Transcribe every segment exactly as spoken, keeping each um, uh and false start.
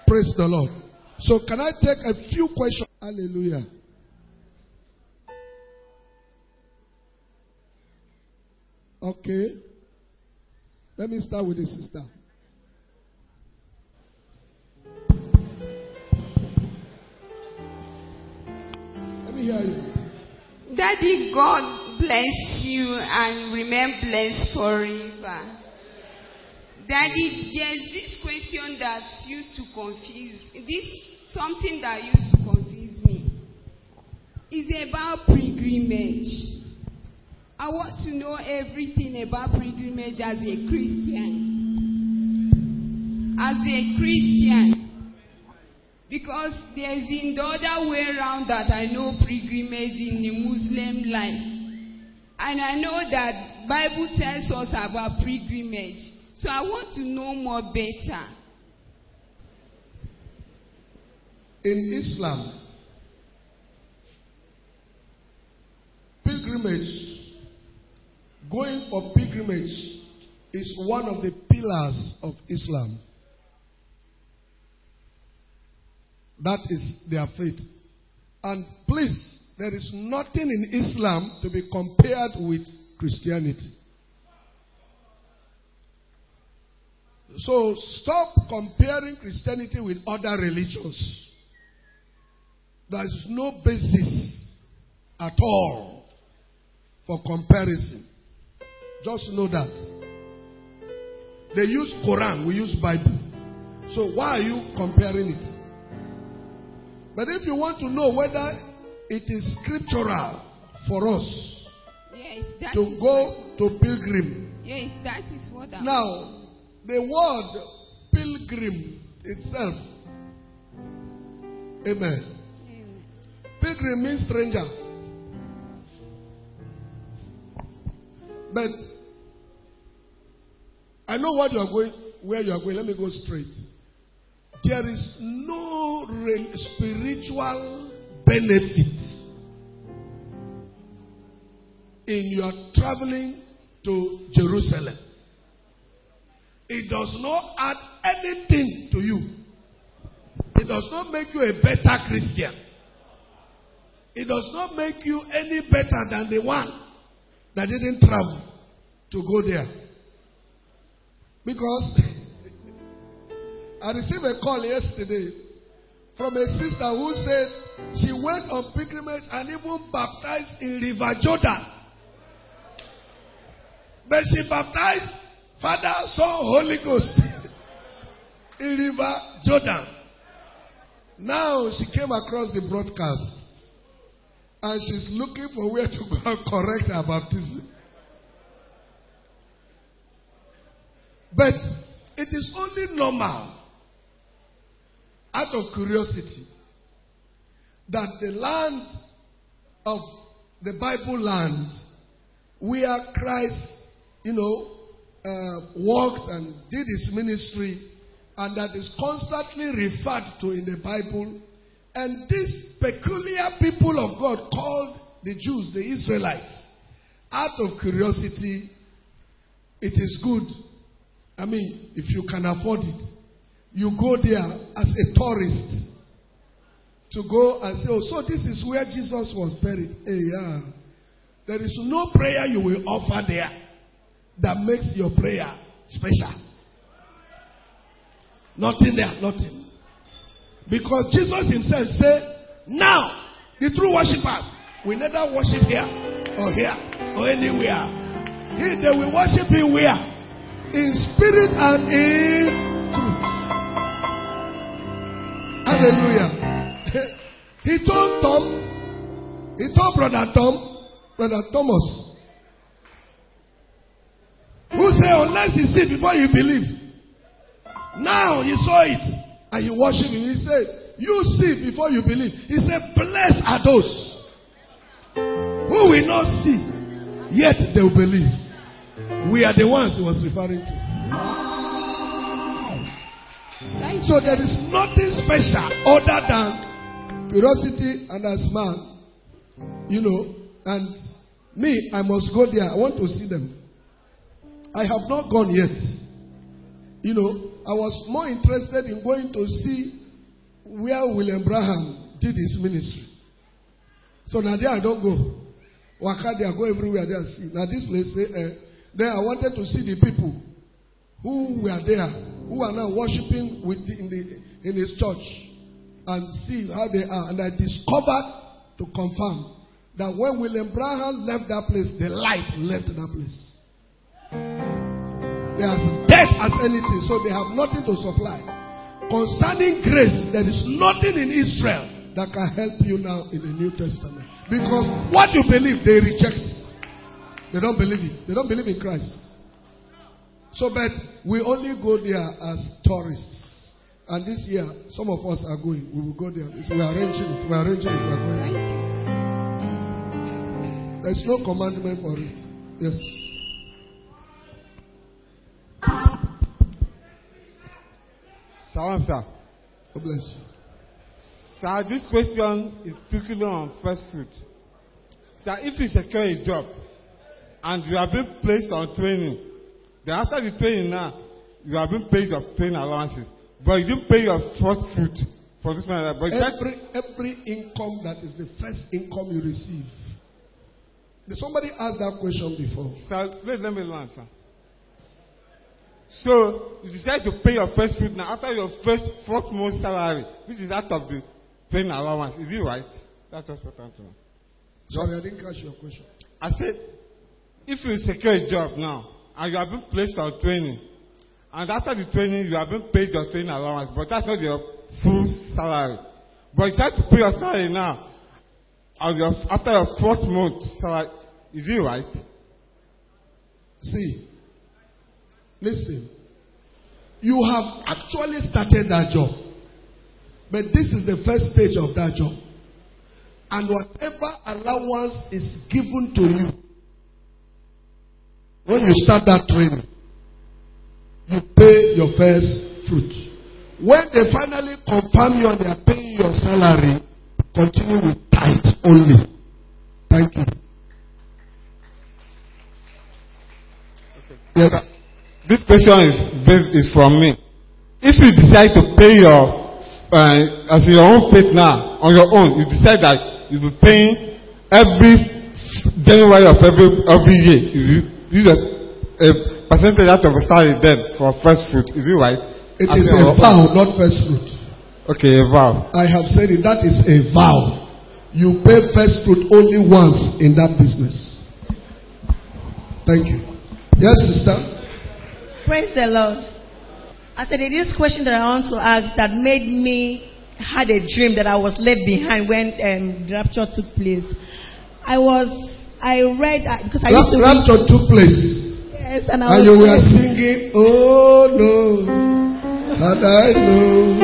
Praise the Lord. So can I take a few questions? Hallelujah. Okay. Let me start with the sister. Let me hear you. Daddy, God bless you and remain blessed forever. Daddy, there's this question that used to confuse, this something that used to confuse me. It's about pilgrimage. I want to know everything about pilgrimage as a Christian. As a Christian. Because there's in the other way around that I know pilgrimage in the Muslim life. And I know that Bible tells us about pilgrimage. So I want to know more better. In Islam, pilgrimage, going for pilgrimage is one of the pillars of Islam. That is their faith. And please, there is nothing in Islam to be compared with Christianity. So stop comparing Christianity with other religions. There is no basis at all for comparison. Just know that. They use Quran, we use Bible. So why are you comparing it? But if you want to know whether it is scriptural for us yes, that to is go what, to pilgrim. Yes, that is what I Now, the word pilgrim itself. Amen. Amen. Pilgrim means stranger. But I know what you are going, where you are going. Let me go straight. There is no real spiritual benefit in your traveling to Jerusalem. It does not add anything to you. It does not make you a better Christian. It does not make you any better than the one that didn't travel to go there. Because I received a call yesterday from a sister who said she went on pilgrimage and even baptized in River Jordan. But she baptized Father, Son, Holy Ghost in River Jordan. Now she came across the broadcast and she's looking for where to go and correct her baptism. But it is only normal, out of curiosity, that the land of the Bible land, where Christ, you know, uh, walked and did his ministry, and that is constantly referred to in the Bible, and these peculiar people of God called the Jews, the Israelites, out of curiosity, it is good. I mean, if you can afford it, you go there as a tourist to go and say, oh, so this is where Jesus was buried. Hey, yeah. There is no prayer you will offer there that makes your prayer special. Nothing there, nothing. Because Jesus himself said, now, the true worshippers will neither worship here or here or anywhere. He, they will worship him where? In spirit and in truth. Hallelujah. He told Tom, he told Brother Tom, Brother Thomas, who said, unless you see before you believe. Now he saw it and he worshiped him. He said, you see before you believe. He said, blessed are those who will not see, yet they will believe. We are the ones he was referring to. So there is nothing special other than curiosity and as man, you know, and me, I must go there. I want to see them. I have not gone yet. You know, I was more interested in going to see where William Branham did his ministry. So now there I don't go. Waka there, go everywhere there and see. Now this place, uh, then I wanted to see the people who were there, who are now worshiping with the, in the in his church, and see how they are. And I discovered to confirm that when William Branham left that place, the light left that place. They are dead as anything, so they have nothing to supply. Concerning grace, there is nothing in Israel that can help you now in the New Testament. Because what you believe, they reject it. They don't believe it. They don't believe in Christ. So, but we only go there as tourists. And this year, some of us are going. We will go there. We are arranging it. We are arranging it. We are going. There's no commandment for it. Yes. Salam, sir. God bless you. Sir, this question is strictly on first fruit. Sir, if you secure a job and you have been placed on training, then after the training now, you have been paid your training allowances, but you didn't pay your first fruit for this one. But every, every income that is the first income you receive. Did somebody ask that question before? Sir, please let me learn, sir. So, you decide to pay your first fruit now after your first first month salary, which is out of the training allowance. Is it right? That's just what I'm saying. Sorry, I didn't catch your question. I said, if you secure a job now, and you have been placed on training, and after the training, you have been paid your training allowance, but that's not your full salary. But you have to pay your salary now, and your, after your first month salary. Is it right? See, listen. You have actually started that job, but this is the first stage of that job. And whatever allowance is given to you, when you start that training, you pay your first fruit. When they finally confirm you and they are paying your salary, continue with tithe only. Thank you. Okay. Yes. This question is based is from me. If you decide to pay your uh, as your own faith now on your own, you decide that you'll be paying every January of every every year. You use a, a percentage out of a salary then for first fruit. Is it right? It as is a vow, not first fruit. Okay, a vow. I have said it. That is a vow. You pay first fruit only once in that business. Thank you. Yes, sister. Praise the Lord. I said it is question that I want to ask that made me had a dream that I was left behind when um, the rapture took place. I was, I read uh, because I used to rapture read, took place. Yes, and I and was you were singing, "Oh no, had I known."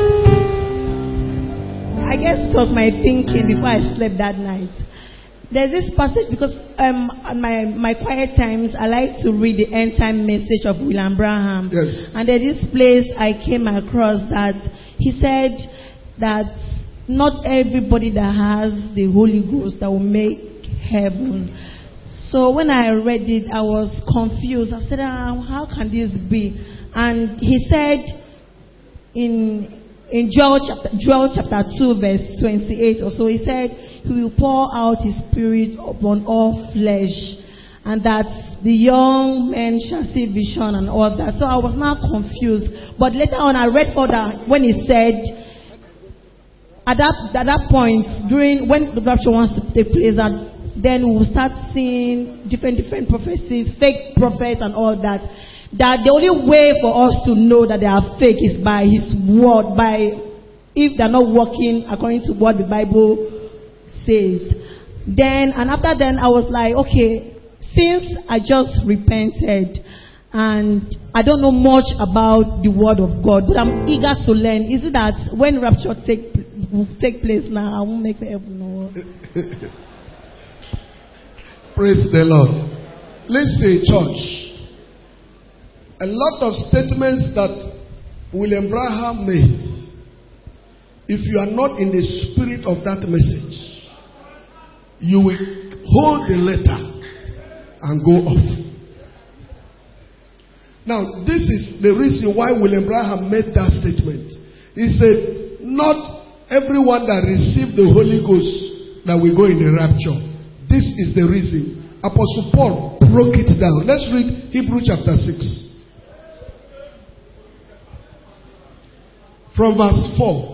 I guess it was my thinking before I slept that night. There's this passage because um, on my, my quiet times, I like to read the end time message of William Branham. Yes. And there's this place I came across that he said that not everybody that has the Holy Ghost that will make heaven. So when I read it, I was confused. I said, ah, how can this be? And he said in in Joel chapter, Joel chapter two, verse twenty-eight or so, he said, he will pour out his spirit upon all flesh, and that the young men shall see vision and all that. So I was now confused. But later on, I read further when he said, at that, at that point, during when the rapture wants to take place, that then we will start seeing different, different prophecies, fake prophets and all that. That the only way for us to know that they are fake is by his word, by if they're not working according to what the Bible says. Then, and after then, I was like, okay, since I just repented and I don't know much about the word of God, but I'm eager to learn. Is it that when rapture take will take place now, I won't make heaven no? Praise the Lord. Listen, church. A lot of statements that William Branham made, if you are not in the spirit of that message, you will hold the letter and go off. Now, this is the reason why William Branham made that statement. He said, not everyone that received the Holy Ghost that will go in the rapture. This is the reason. Apostle Paul broke it down. Let's read Hebrews chapter six. From verse four.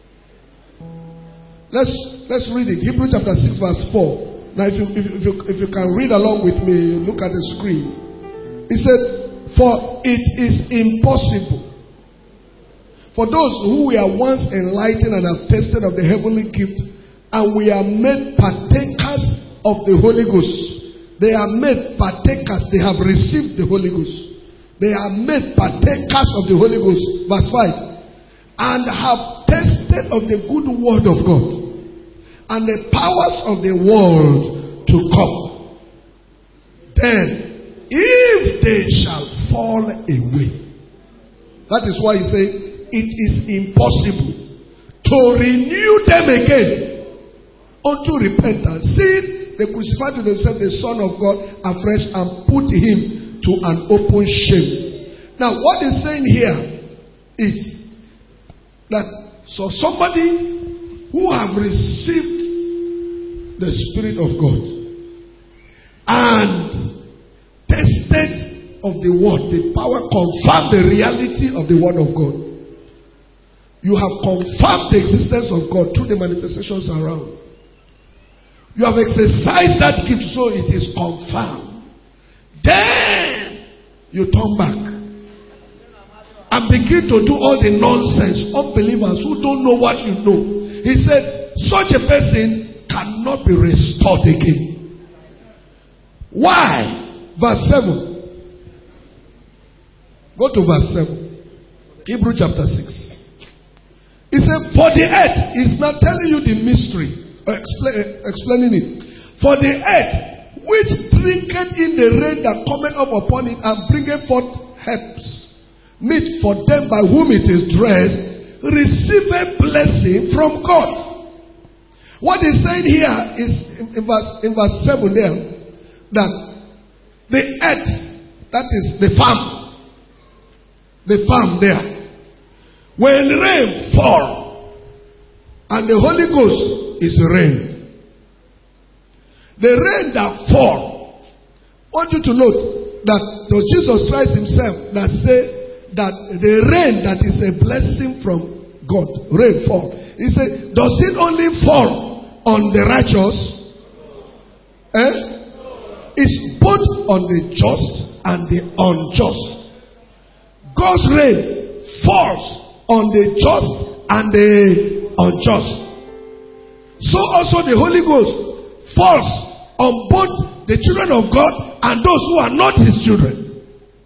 Let's let's read it. Hebrews chapter six, verse four. Now, if you, if, if, you, if you can read along with me, look at the screen. He said, for it is impossible for those who were once enlightened and have tasted of the heavenly gift, and we are made partakers of the Holy Ghost. They are made partakers. They have received the Holy Ghost. They are made partakers of the Holy Ghost. Verse five. And have tasted of the good word of God and the powers of the world to come. Then, if they shall fall away. That is why he said, it is impossible to renew them again unto repentance, since they crucified to themselves the Son of God afresh and put him to an open shame. Now, what he's saying here is that so somebody who have received the Spirit of God and tasted of the word, the power, confirmed the reality of the word of God. You have confirmed the existence of God through the manifestations around. You have exercised that gift, so it is confirmed. Then you turn back and begin to do all the nonsense. Unbelievers who don't know what you know. He said, such a person cannot be restored again. Why? Verse seven. Go to verse seven. Hebrews chapter six. He said, for the earth is not telling you the mystery, uh, explain, uh, explaining it. For the earth, which drinketh in the rain that cometh up upon it and bringeth forth herbs, meet for them by whom it is dressed, receive a blessing from God. What he's saying here is in, in, verse, in verse seven there, that the earth, that is the farm, the farm there, when rain fall, and the Holy Ghost is rain, the rain that fall, I want you to note that it was Jesus Christ himself that said that the rain that is a blessing from God, rain fall. He said, does it only fall on the righteous? Eh? It's both on the just and the unjust. God's rain falls on the just and the unjust. So also the Holy Ghost falls on both the children of God and those who are not his children.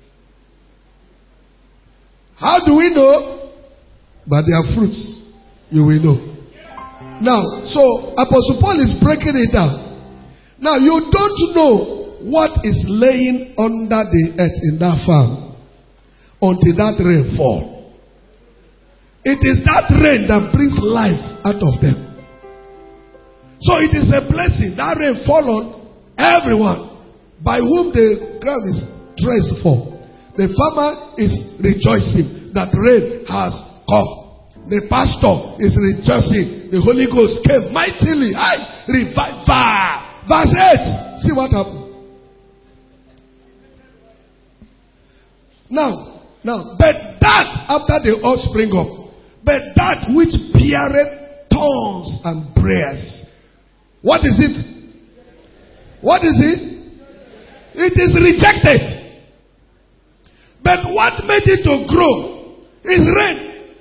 How do we know? By their fruits, you will know. Now, so Apostle Paul is breaking it down. Now, you don't know what is laying under the earth in that farm until that rain fall. It is that rain that brings life out of them. So it is a blessing. That rain fall on everyone by whom the ground is dressed for. The farmer is rejoicing that rain has come. The pastor is rejoicing. The Holy Ghost came mightily. I revive. Verse eight. See what happened. Now, now, but that after the all spring up, but that which beareth thorns and briars. What is it? What is it? It is rejected. But what made it to grow is rain.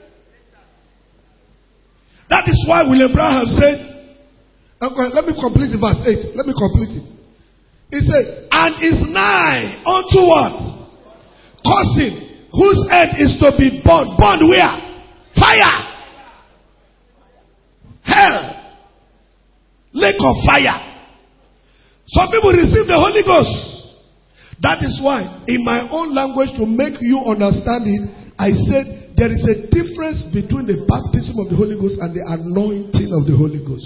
That is why William Branham said, okay, let me complete the verse eight. Let me complete it. He said, and is nigh unto what? Causing, whose end is to be burned. Burned where? Fire. Hell. Lake of fire. Some people receive the Holy Ghost. That is why, in my own language, to make you understand it, I said there is a difference between the baptism of the Holy Ghost and the anointing of the Holy Ghost.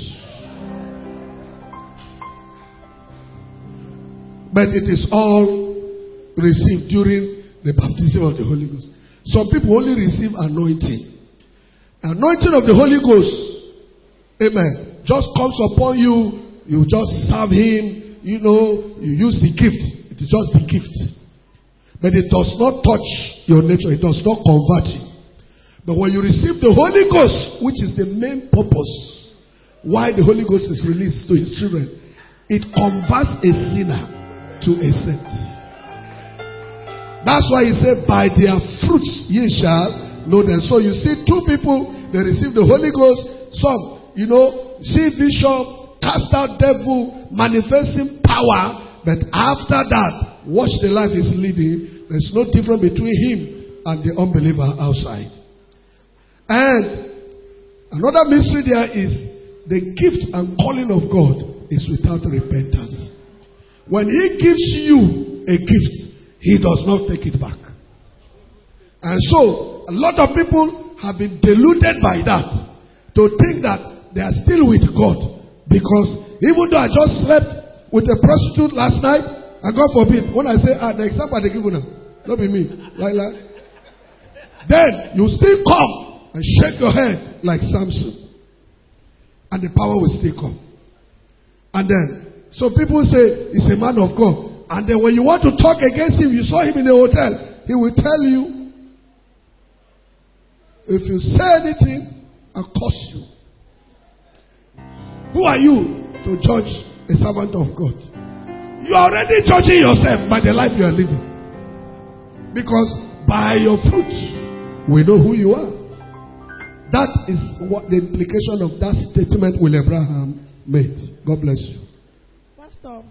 But it is all received during The baptism of the Holy Ghost. Some people only receive anointing. Anointing of the Holy Ghost, amen, just comes upon you. You just serve Him. You know, you use the gift. It is just the gift. But it does not touch your nature. It does not convert you. But when you receive the Holy Ghost, which is the main purpose why the Holy Ghost is released to His children, it converts a sinner to a saint. That's why He said, by their fruits ye shall know them. So you see two people, they receive the Holy Ghost. Some, you know, see vision, cast out devil, manifesting power. But after that, watch the life he's living. There's no difference between him and the unbeliever outside. And another mystery there is the gift and calling of God is without repentance. When He gives you a gift, He does not take it back. And so, a lot of people have been deluded by that to think that they are still with God. Because even though I just slept with a prostitute last night, and God forbid, when I say, ah, the example they give you now, not be me, like that. Then, you still come and shake your head like Samson. And the power will still come. And then, so people say, he's a man of God. And then when you want to talk against him, you saw him in a hotel, he will tell you, if you say anything, I'll curse you. Who are you to judge a servant of God? You are already judging yourself by the life you are living. Because by your fruits, we know who you are. That is what the implication of that statement Will Abraham made. God bless you. Pastor.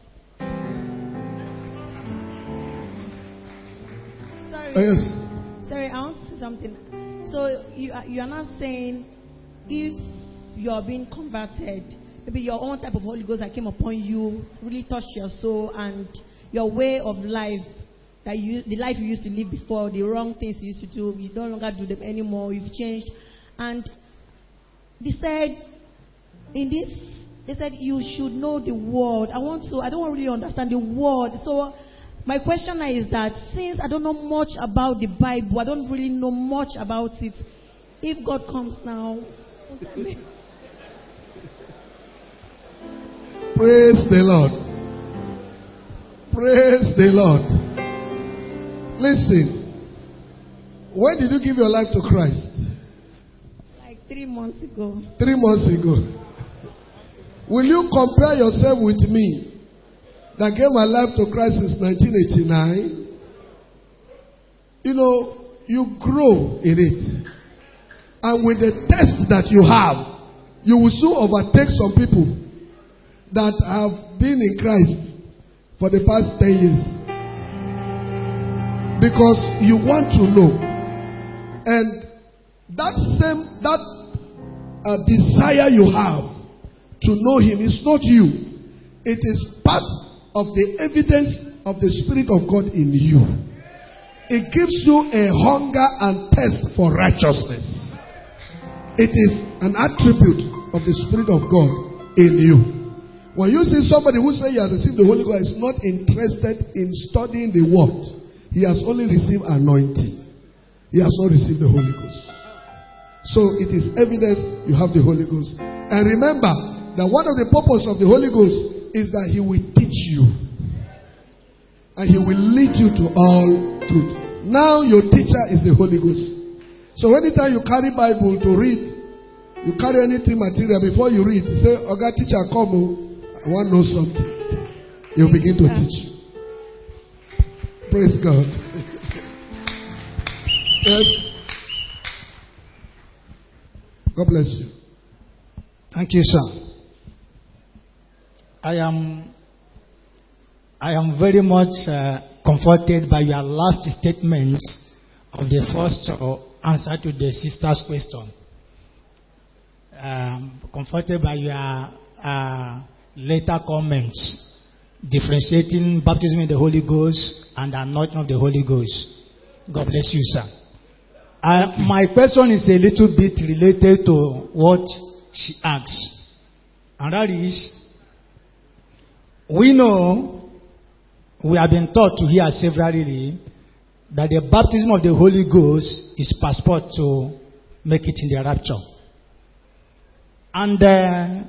Oh, yes. Sorry, I want to say something. So you are, you are not saying if you are being converted, maybe your own type of Holy Ghost that came upon you really touched your soul, and your way of life, that you, the life you used to live before, the wrong things you used to do, you no longer do them anymore. You've changed, and they said in this, they said you should know the word. I want to. I don't really understand the word, so. My question is that since I don't know much about the Bible, I don't really know much about it. If God comes now, praise the Lord. Praise the Lord. Listen, when did you give your life to Christ? Like three months ago. Three months ago. Will you compare yourself with me? That gave my life to Christ since nineteen eighty-nine. You know, you grow in it. And with the test that you have, you will soon overtake some people that have been in Christ for the past ten years. Because you want to know. And that same, that uh, desire you have to know Him is not you. It is part of the evidence of the Spirit of God in you. It gives you a hunger and thirst for righteousness. It is an attribute of the Spirit of God in you. When you see somebody who says he has received the Holy Ghost is not interested in studying the Word, he has only received anointing. He has not received the Holy Ghost. So it is evidence you have the Holy Ghost. And remember that one of the purposes of the Holy Ghost is that He will teach you. And He will lead you to all truth. Now your teacher is the Holy Ghost. So anytime you carry Bible to read, you carry anything material, before you read, you say, Oga teacher, come, I want to know something. He'll begin to teach you. Praise God. Yes. God bless you. Thank you, sir. I am, I am very much uh, comforted by your last statement of the first uh, answer to the sister's question. Um, comforted by your uh, later comments, differentiating baptism in the Holy Ghost and anointing of the Holy Ghost. God bless you, sir. Uh, my question is a little bit related to what she asked, and that is, we know, we have been taught to hear severally that the baptism of the Holy Ghost is passport to make it in the rapture. And uh,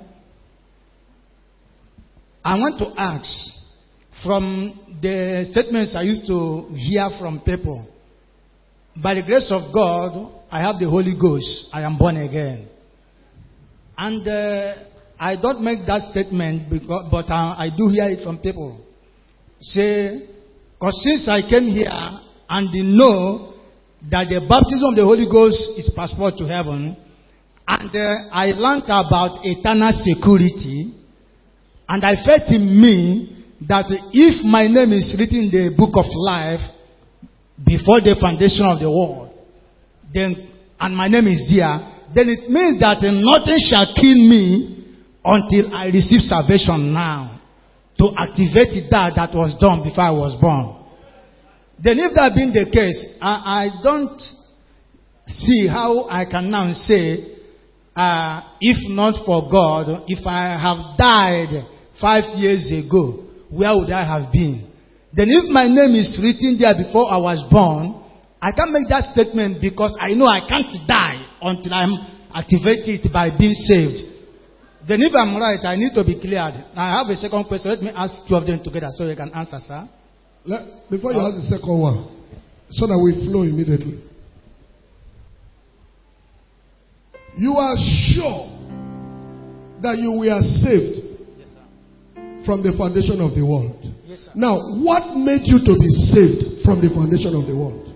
I want to ask, from the statements I used to hear from people, by the grace of God, I have the Holy Ghost. I am born again. And uh, I don't make that statement, because, but I, I do hear it from people. Say, because since I came here and they know that the baptism of the Holy Ghost is passport to heaven, and uh, I learned about eternal security, and I felt in me that if my name is written in the book of life before the foundation of the world, then and my name is there, then it means that nothing shall kill me until I receive salvation now, to activate that that was done before I was born. Then if that being the case, I, I don't see how I can now say, uh, if not for God, if I have died five years ago, where would I have been? Then if my name is written there before I was born, I can't make that statement because I know I can't die until I'm activated by being saved. Then if I'm right, I need to be cleared. I have a second question. Let me ask two of them together so you can answer, sir. Let, before you uh, ask the second one, so that we flow immediately. You are sure that you were saved yes, sir. From the foundation of the world? Yes, sir. Now, what made you to be saved from the foundation of the world?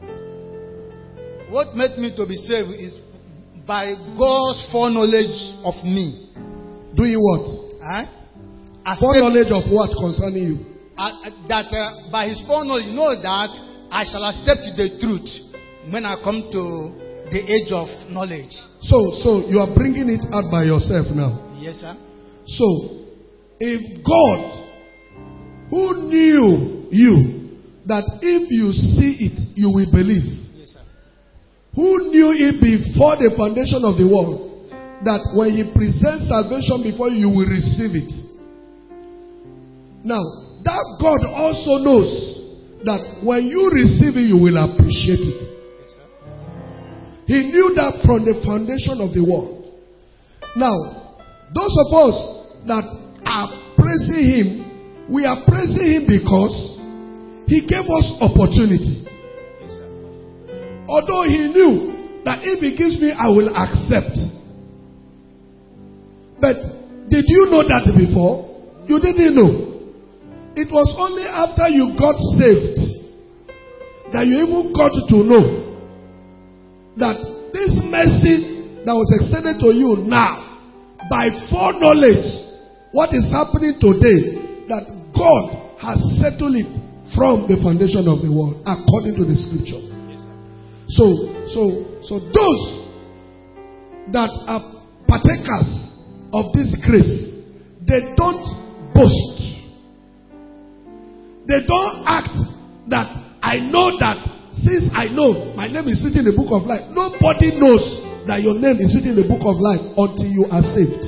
What made me to be saved is by God's foreknowledge of me. Doing what? Huh? Foreknowledge of what concerning you? Uh, that uh, by his foreknowledge, you know that I shall accept the truth when I come to the age of knowledge. So, so you are bringing it out by yourself now? Yes, sir. So, if God, who knew you, that if you see it, you will believe. Yes, sir. Who knew it before the foundation of the world, that when he presents salvation before you, you will receive it. Now, that God also knows that when you receive it, you will appreciate it. Yes, sir. He knew that from the foundation of the world. Now, those of us that are praising him, we are praising him because he gave us opportunity. Yes, sir. Although he knew that if he gives me, I will accept. But did you know that before? You didn't know. It was only after you got saved that you even got to know that this mercy that was extended to you now, by foreknowledge, what is happening today, that God has settled it from the foundation of the world, according to the scripture. So, so, so those that are partakers of this grace, they don't boast. They don't act that I know that since I know my name is written in the book of life. Nobody knows that your name is written in the book of life until you are saved.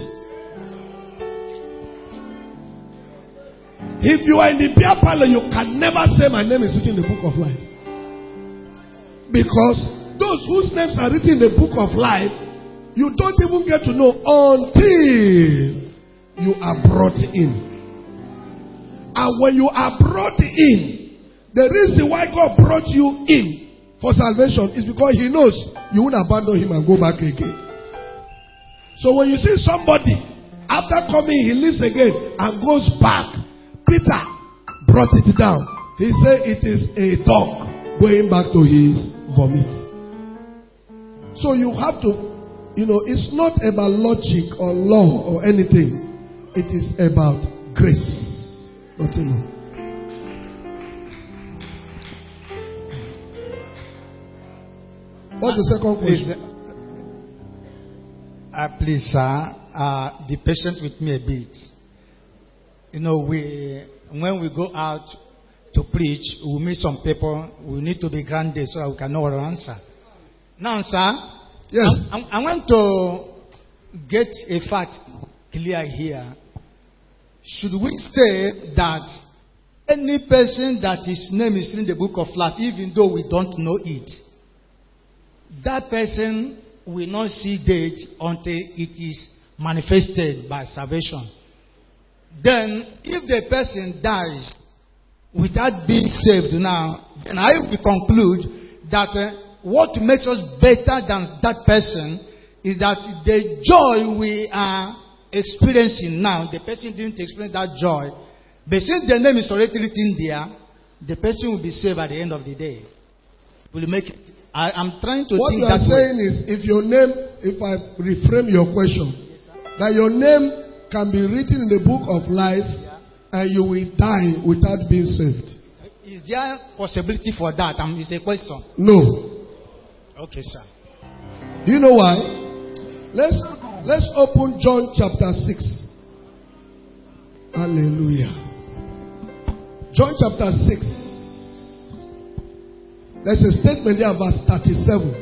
If you are in the beer parlor, you can never say my name is written in the book of life. Because those whose names are written in the book of life, you don't even get to know until you are brought in. And when you are brought in, the reason why God brought you in for salvation is because he knows you won't abandon him and go back again. So when you see somebody, after coming, he lives again and goes back, Peter brought it down. He said it is a dog going back to his vomit. So you have to, you know, it's not about logic or law or anything. It is about grace. Nothing more. What's the second question? Please, uh, please sir, uh, be patient with me a bit. You know, we when we go out to preach, we meet some people. We need to be grounded so that we can know our answer. Now, sir, yes, I, I, I want to get a fact clear here. Should we say that Any person that his name is in the book of life, even though we don't know it, that person will not see death until it is manifested by salvation. Then, if the person dies without being saved now, then I will conclude that uh, what makes us better than that person is that the joy we are experiencing now, the person didn't experience that joy. But since the name is already written there, the person will be saved at the end of the day. Will make it. I am trying to what think you are that saying way. is, if your name, if I reframe your question, yes, that your name can be written in the book of life, yeah, and you will die without being saved. Is there possibility for that? Um, it's a question. No. Okay, sir. Do you know why? Let's let's open John chapter six. Hallelujah. John chapter six. There's a statement there, verse thirty-seven.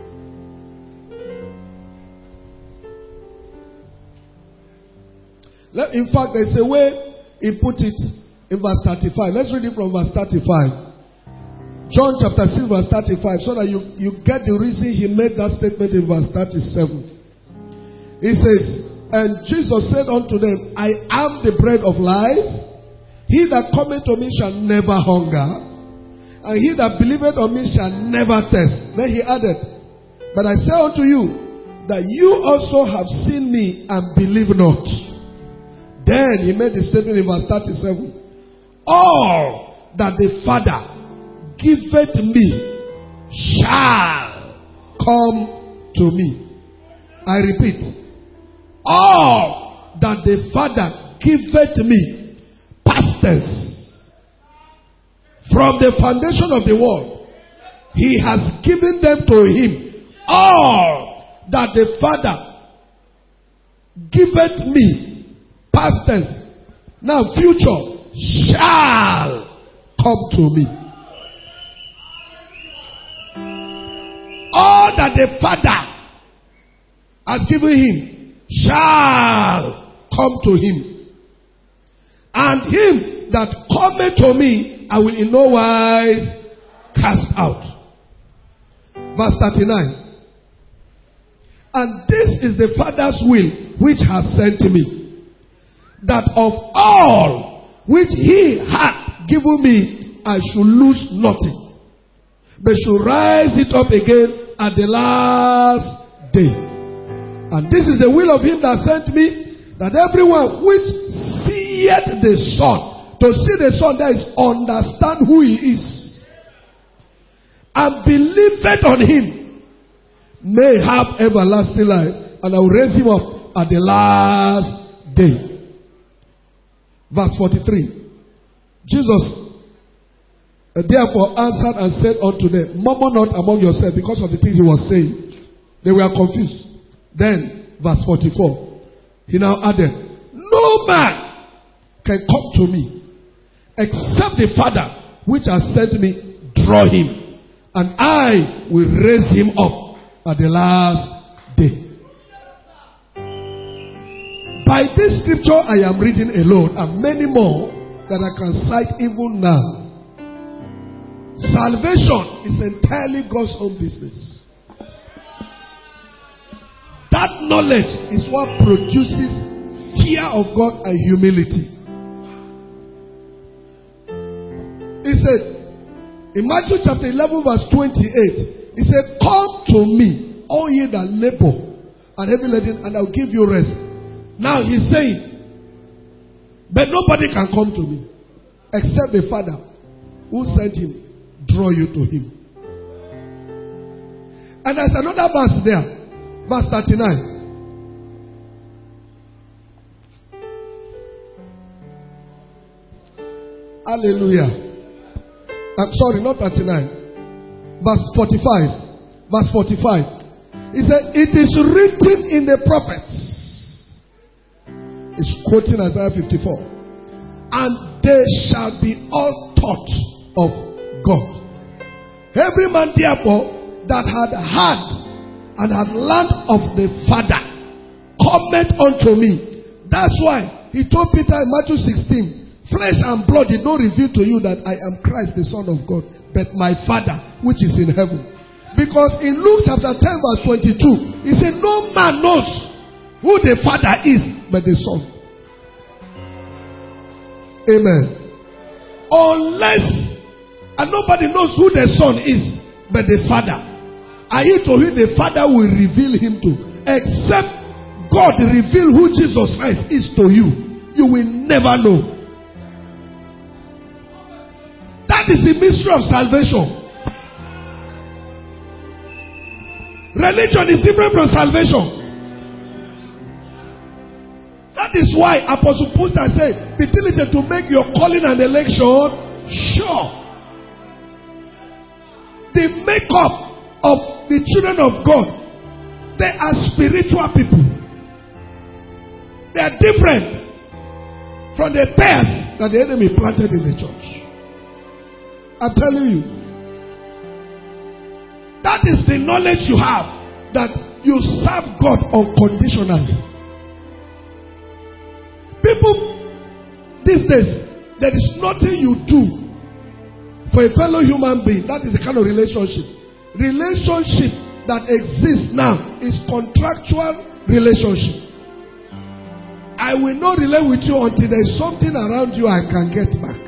Let, in fact, there's a way he put it in verse thirty-five. Let's read it from verse thirty-five. John chapter six, verse thirty-five, so that you, you get the reason he made that statement in verse thirty-seven. He says, and Jesus said unto them, I am the bread of life. He that cometh to me shall never hunger, and he that believeth on me shall never thirst. Then he added, but I say unto you, that you also have seen me and believe not. Then he made the statement in verse thirty-seven, all that the Father giveth me shall come to me. I repeat, all that the Father giveth me, past tense, from the foundation of the world, he has given them to him. All that the Father giveth me, past tense, now future, shall come to me. All that the Father has given him shall come to him. And him that cometh to me, I will in no wise cast out. Verse thirty-nine. And this is the Father's will which has sent me, that of all which he hath given me, I should lose nothing, but should rise it up again at the last day. And this is the will of him that sent me, that everyone which seeth the Son, to see the Son, that is, understand who he is, and believeth on him, may have everlasting life, and I will raise him up at the last day. Verse forty-three. Jesus uh, therefore answered and said unto them, murmur not among yourselves because of the things he was saying. They were confused. Then, verse forty-four, he now added, no man can come to me except the Father which has sent me draw him, and I will raise him up at the last day. By this scripture I am reading alone, and many more that I can cite even now, salvation is entirely God's own business. That knowledge is what produces fear of God and humility. He said, in Matthew chapter eleven verse twenty-eight, he said, come to me, all ye that labor and heavy laden, and I'll give you rest. Now he's saying, but nobody can come to me except the Father who sent him draw you to him. And there's another verse there. Verse thirty-nine. Hallelujah. I'm sorry, not thirty-nine. Verse forty-five. Verse forty-five. He said, it is written in the prophets. He's quoting Isaiah fifty-four. And they shall be all taught of God. Every man therefore that had heard and had learned of the Father cometh unto me. That's why he told Peter in Matthew sixteen, Flesh and blood did not reveal to you that I am Christ, the Son of God, but my Father, which is in heaven. Because in Luke chapter ten, verse twenty-two, he said, no man knows who the Father is, but the Son. Amen. Unless, and nobody knows who the Son is, but the Father. And he to whom the Father will reveal him to. Except God reveal who Jesus Christ is to you, you will never know. That is the mystery of salvation. Religion is different from salvation. That is why Apostle Paul said, be diligent to make your calling and election sure. The makeup of the children of God, they are spiritual people. They are different from the tares that the enemy planted in the church. I'm telling you. That is the knowledge you have, that you serve God unconditionally. People these days, there is nothing you do for a fellow human being. That is the kind of relationship. Relationship that exists now is contractual relationship. I will not relate with you until there is something around you I can get back.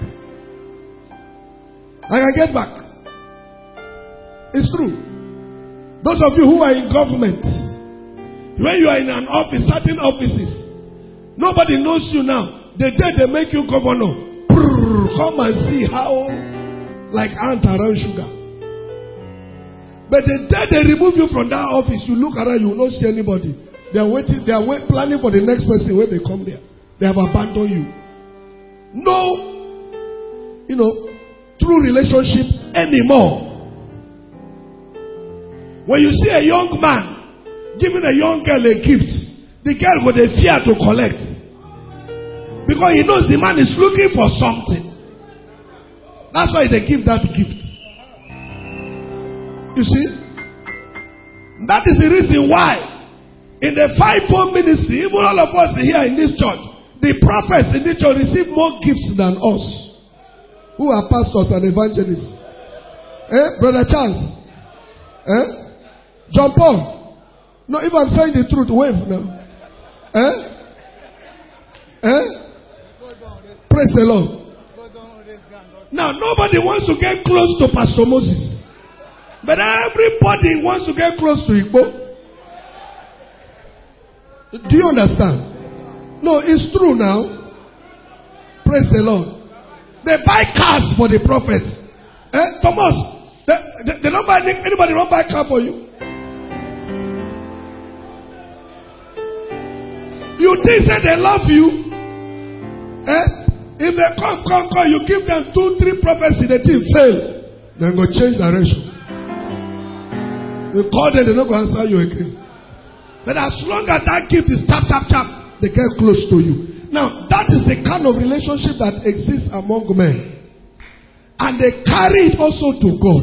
I can get back. It's true. Those of you who are in government, when you are in an office, certain offices, nobody knows you now. The day they make you governor, brrr, come and see how like ant around sugar. But the day they remove you from that office, you look around, you will not see anybody. They are waiting, they are wait, planning for the next person when they come there. They have abandoned you. No, you know, true relationship anymore. When you see a young man giving a young girl a gift, the girl with a fear to collect. Because he knows the man is looking for something. That's why they give that gift. You see? That is the reason why in the fivefold ministry, even all of us here in this church, the prophets in this church receive more gifts than us, who are pastors and evangelists. Eh? Brother Charles? Eh? John Paul? No, if I'm saying the truth, wave now. Eh? Eh? Praise the Lord. Now, nobody wants to get close to Pastor Moses. But everybody wants to get close to Igbo. Do you understand? No, it's true now. Praise the Lord. They buy cars for the prophets. Eh? Thomas, they, they, they don't buy, anybody don't buy car for you? You think that they love you? Eh? If they come, come, come, you give them two, three prophets in the team, fail. Then go change direction. You call them, they're not going to answer you again. But as long as that gift is tap, tap, tap, they get close to you. Now, that is the kind of relationship that exists among men. And they carry it also to God.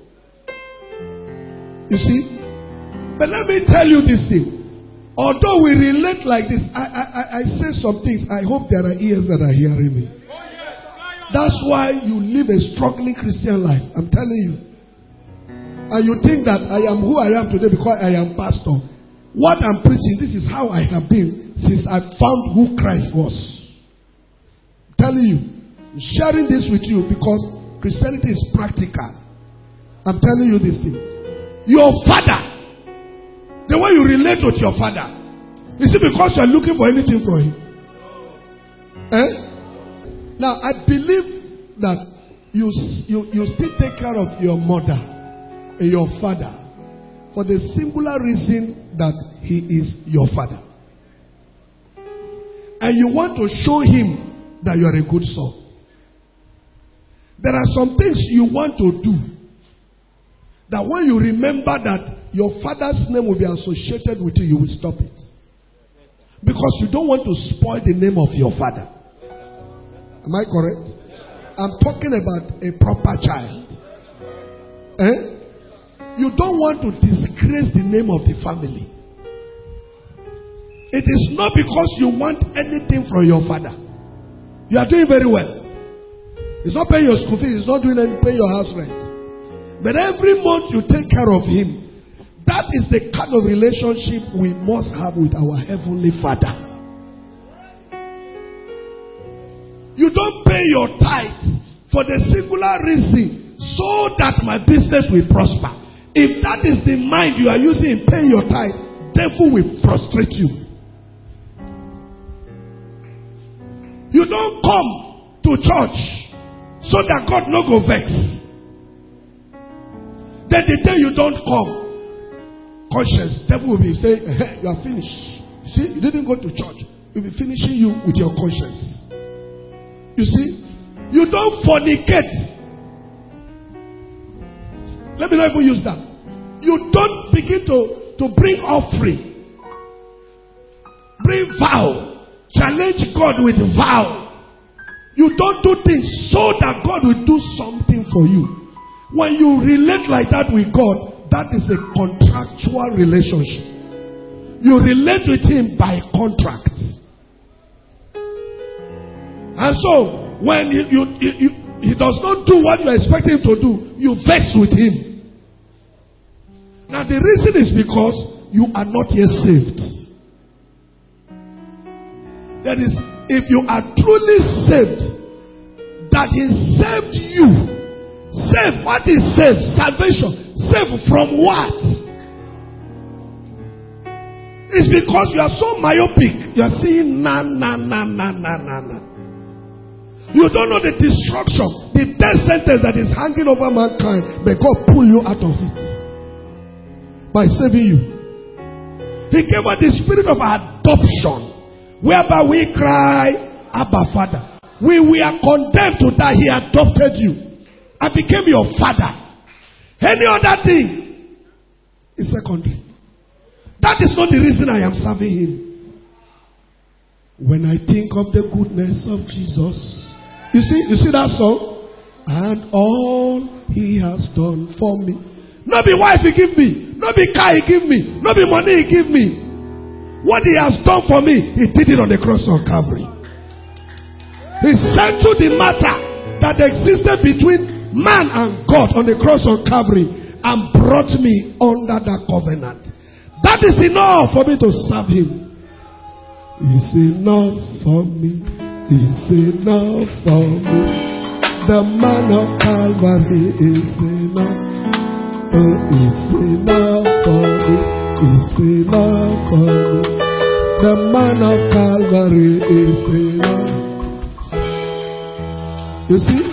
You see? But let me tell you this thing. Although we relate like this, I, I, I say some things. I hope there are ears that are hearing me. That's why you live a struggling Christian life. I'm telling you. And you think that I am who I am today because I am pastor. What I'm preaching, this is how I have been since I found who Christ was. I'm telling you. I'm sharing this with you because Christianity is practical. I'm telling you this thing. Your father, the way you relate with your father, is it because you are looking for anything from him? Eh? Now, I believe that you, you, you still take care of your mother and your father for the singular reason that he is your father. And you want to show him that you are a good son. There are some things you want to do that when you remember that your father's name will be associated with you, you will stop it. Because you don't want to spoil the name of your father. Am I correct? I'm talking about a proper child. Eh? You don't want to disgrace the name of the family. It is not because you want anything from your father. You are doing very well. He's not paying your school fees. He's not doing any paying your house rent. But every month you take care of him. That is the kind of relationship we must have with our Heavenly Father. You don't pay your tithe for the singular reason so that my business will prosper. If that is the mind you are using in paying your tithe, devil will frustrate you. You don't come to church so that God no go vex. Then the day you don't come, conscience, devil will be saying, hey, you are finished. You see, you didn't go to church. He'll be finishing you with your conscience. You see, you don't fornicate. Let me not even use that. You don't begin to, to bring offering. Bring vow. Challenge God with vow. You don't do things so that God will do something for you. When you relate like that with God, that is a contractual relationship. You relate with Him by contract. And so, when you, you, you, you, He does not do what you expect Him to do, you vex with Him. Now the reason is because you are not yet saved. That is, if you are truly saved, that He saved you. Saved, what is saved? Salvation. Saved from what? It's because you are so myopic. You are seeing na na na na na na na. You don't know the destruction, the death sentence that is hanging over mankind, but God pull you out of it by saving you. He gave us the spirit of adoption, whereby we cry, Abba, Father. We were condemned to die. He adopted you and became your father. Any other thing is secondary. That is not the reason I am serving Him. When I think of the goodness of Jesus, you see, you see that song? And all He has done for me. Not be wife He give me, not be car He give me, not be money He give me. What He has done for me, He did it on the cross of Calvary. He settled the matter that existed between man and God on the cross of Calvary and brought me under that covenant. That is enough for me to serve Him. It's enough for me. It's enough for me. The man of Calvary is enough. Oh, it's enough for me. It's enough for me. The man of Calvary is enough. You see?